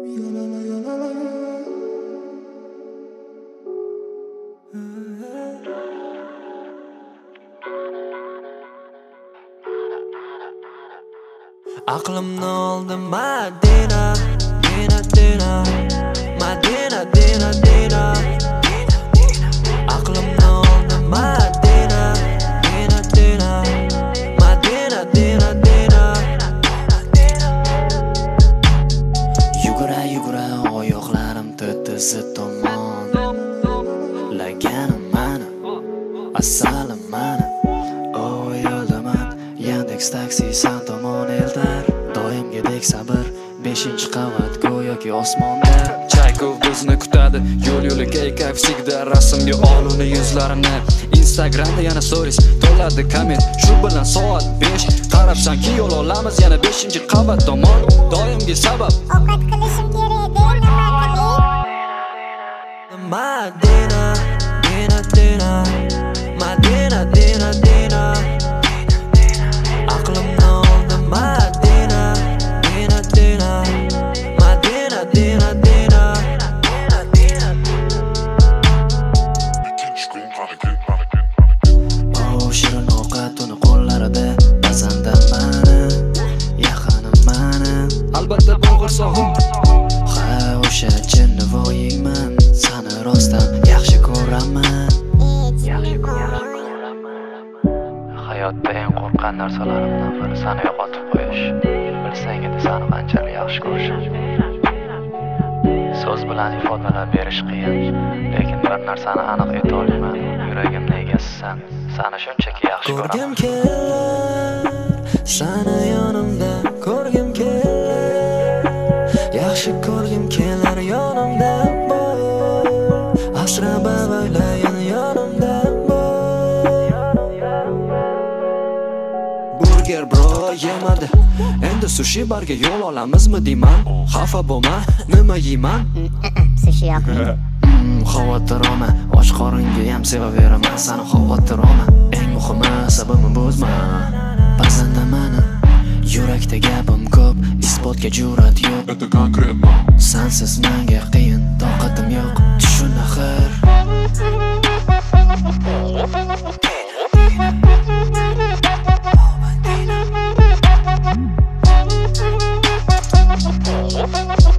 Aqlimni oldi Madina, Dina, Dina, Madina, Dina, Dina. Aqlimni oldi Madina, Dina, Dina, Madina, Dina, Dina. Yugura, yugura oyoqlarim tetizi tomon. Laganim mana, asalim mana. O'yildiman Yandex taksi san tomon eltar. Doimgidek sabr 5-qavat go'yoki osmonda. Chaykov bizni kutadi, yo'l-yo'liga kayf sigda. Rasmga oluni yuzlarini, Instagramda yana stories, to'ladi komment. Shu bilan soat 5 qarabsanki yo'l olamiz yana 5-qavat tomon. Doimgi sabab ovqat qilishim kerak, nima qiling? Madina, Dina, Dina, Madina, Dina, Dina. Aqlimni oldi Madina, Dina, Dina, Madina, Dina, Dina. Oh, shirin ovqat uni qo'llarida, bazanda mani, yaqinim mani. Albatta bo'g'ir sog'im. Ha, o'sha jinnivoyingman, sani rostdan yaxshi ko'raman. Hayotda eng qo'rqqan narsalarimdan biri seni yo'qotib qo'yish. Bilsang edi seni qanchalik yaxshi ko'rishim. So'z bilan ifodalab berish qiyin, lekin bir narsani aniq ayta olaman. Yuragimning egasisan, seni shunchaki yaxshi ko'raman. Ko'rgim kelar, seni yonimda ko'rgim kelar. Yaxshi ko'rgim kelar yonimda bor. Asrab avaylayin yonimda. Burger bro yemadi, endi sushi barga yo'l olamizmi deyman. Xafa bo'lma, nima yeyman? Sushi yoqmaydi. Xavotir olma, och qoringa ham sevaveraman seni, xavotir olma. Eng muhimi asabimni buzma. Bazanda mani, yurakda gapim ko'p, isbotga jur'at yo'q. Это конкретно. Sensiz menga qiyin, toqatim yo'q. Tushun axir. Thank you.